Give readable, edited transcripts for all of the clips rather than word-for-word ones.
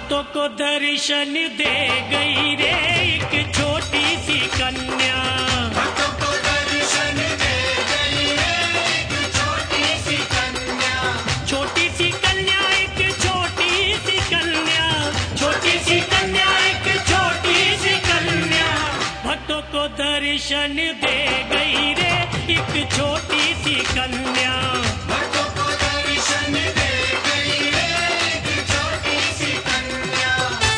भक्तों को दर्शन दे गई रे एक छोटी सी कन्या। भक्तों को दर्शन दे गई रे एक छोटी सी कन्या। छोटी सी कन्या एक छोटी सी कन्या, छोटी सी कन्या एक छोटी सी कन्या। भक्तों को दर्शन दे गई रे एक छोटी सी कन्या। भक्तों को दर्शन दे गई रे एक छोटी सी कन्या।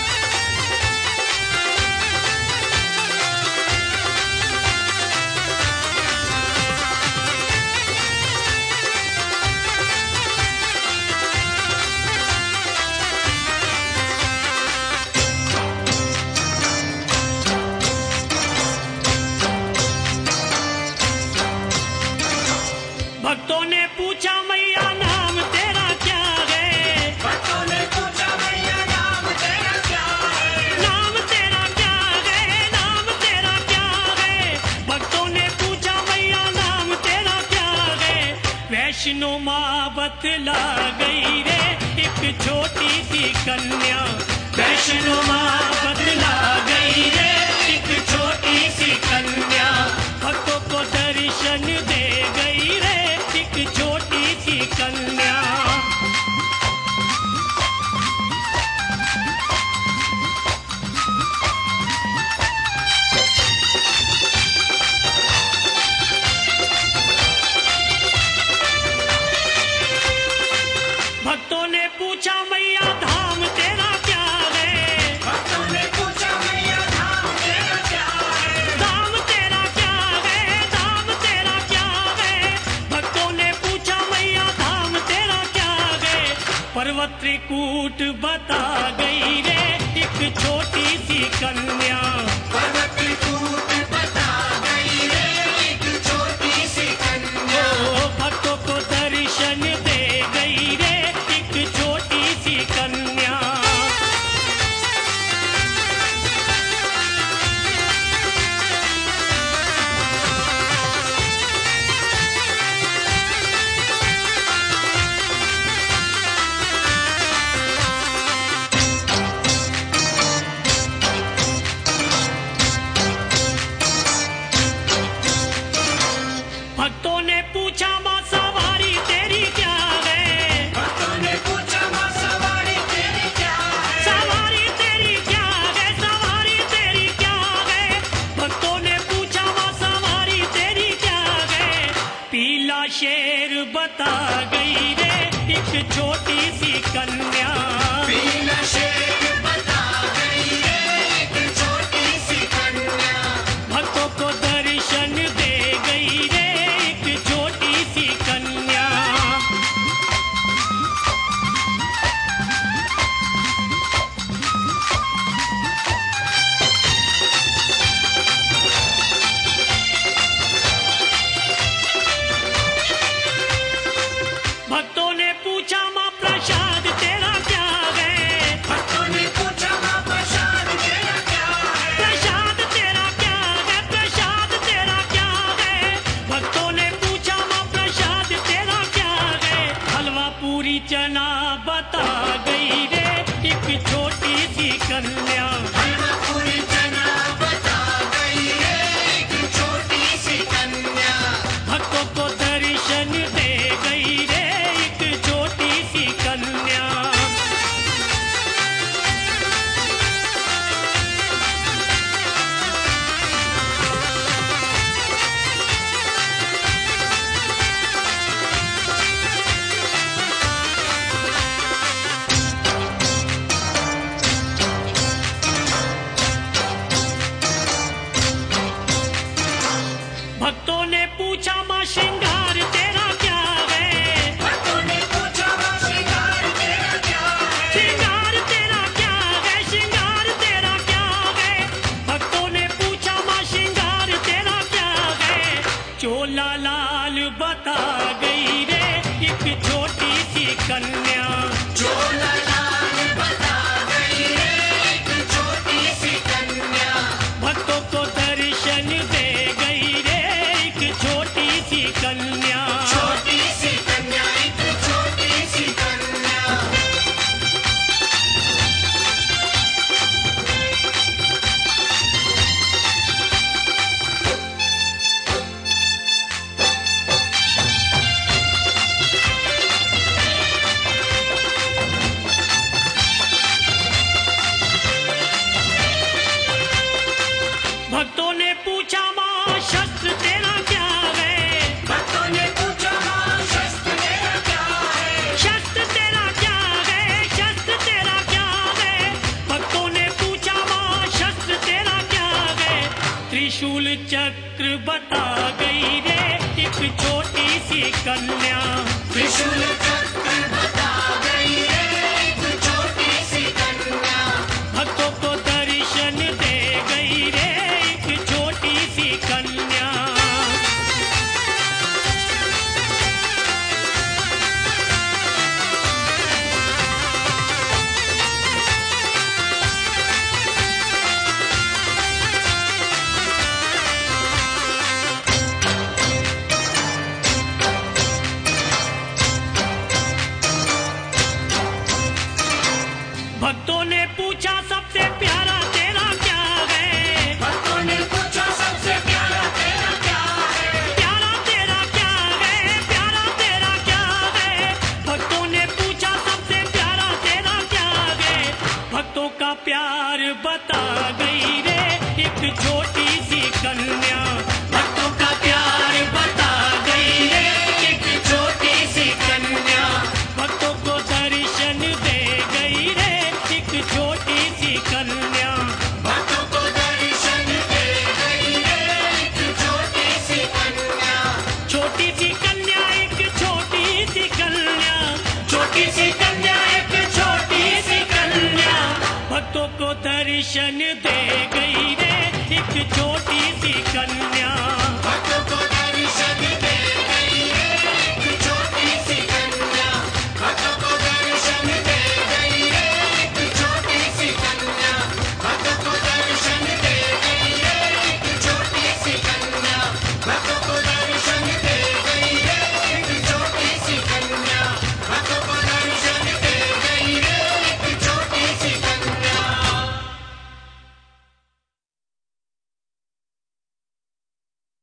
भक्तों ने पूछा मैया नाम तेरा क्या है? भक्तों ने पूछा मैया नाम तेरा क्या है? नाम तेरा क्या है? नाम तेरा क्या है? भक्तों ने पूछा मैया नाम तेरा क्या है? वैष्णो माँ बतला गई रे एक छोटी सी कन्या। वैष्णो माँ बतला गई रे एक छोटी सी कन्या। भक्तों को दर्शन दे गई रे एक छोटी सी कन्या। भक्तों ने पूछा मैया धाम तेरा क्या है? भक्तों ने पूछा मैया धाम तेरा क्या है? धाम तेरा क्या है? धाम तेरा क्या है? भक्तों ने पूछा मैया धाम तेरा क्या है? पर्वत त्रिकूट बता गई रे एक छोटी सी कन्या। पर्वत त्रिकूट बता गई रे एक छोटी सी कन्या। ओ भक्तों को दर्शन दे गई रे एक छोटी सी कन्या। भक्तों ने पूछा माँ सवारी तेरी क्या है? भक्तों ने पूछा माँ सवारी तेरी क्या है? सवारी तेरी क्या है? सवारी तेरी क्या है? भक्तों ने पूछा माँ सवारी तेरी क्या है? पीला शेर बता गई रे एक छोटी सी कन्या। पीला शेर बता गई रे एक छोटी सी कन्या। भक्तों को दर्शन दे गई रे एक छोटी सी कन्या। भक्तों ने पूछा माँ प्रसाद तेरा क्या है? भक्तों ने पूछा माँ प्रसाद तेरा क्या है? प्रसाद तेरा क्या है? प्रसाद तेरा क्या है? भक्तों ने पूछा माँ प्रसाद तेरा क्या है? हलवा पूरी चना बता गई रे एक छोटी सी कन्या। हलवा पूरी चना बता गई रे एक छोटी सी कन्या। भक्तों को दर्शन दे गई रे एक छोटी सी कन्या। त्रिशूल चक्र बता गई रे एक छोटी सी कन्या। त्रिशूल चक्र बता गई रे एक छोटी सी कन्या। भक्तों को दर्शन दे गई रे एक छोटी सी कन्या। भक्तों ने पूछा सबसे प्यारा तेरा क्या है। भक्तों ने पूछा सबसे प्यारा तेरा क्या है। प्यारा तेरा क्या है, प्यारा तेरा क्या है। भक्तों ने पूछा सबसे प्यारा तेरा क्या है। भक्तों का प्यार बता गई रे एक छोटी सी कन्या। भक्तों का प्यार बता गई रे एक छोटी सी कन्या। भक्तों को दर्शन दे गई रे एक छोटी सी कन्या। भक्तों को दर्शन दे गई रे एक छोटी सी कन्या। छोटी सी कन्या एक छोटी सी कन्या। छोटी सी कन्या एक छोटी सी कन्या। भक्तों को दर्शन दे गई रे एक छोटी